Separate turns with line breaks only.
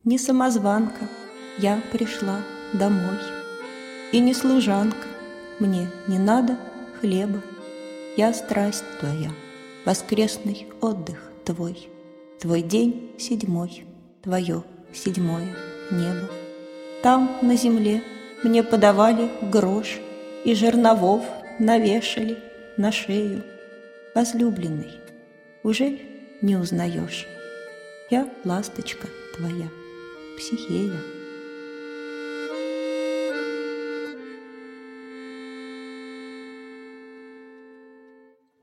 Не самозванка, я пришла домой. И не служанка, мне не надо хлеба. Я страсть твоя, воскресный отдых твой, твой день седьмой, твое седьмое небо. Там, на земле, мне подавали грош и жерновов навешали на шею. Возлюбленный, ужель не узнаешь? Я ласточка твоя, Психея.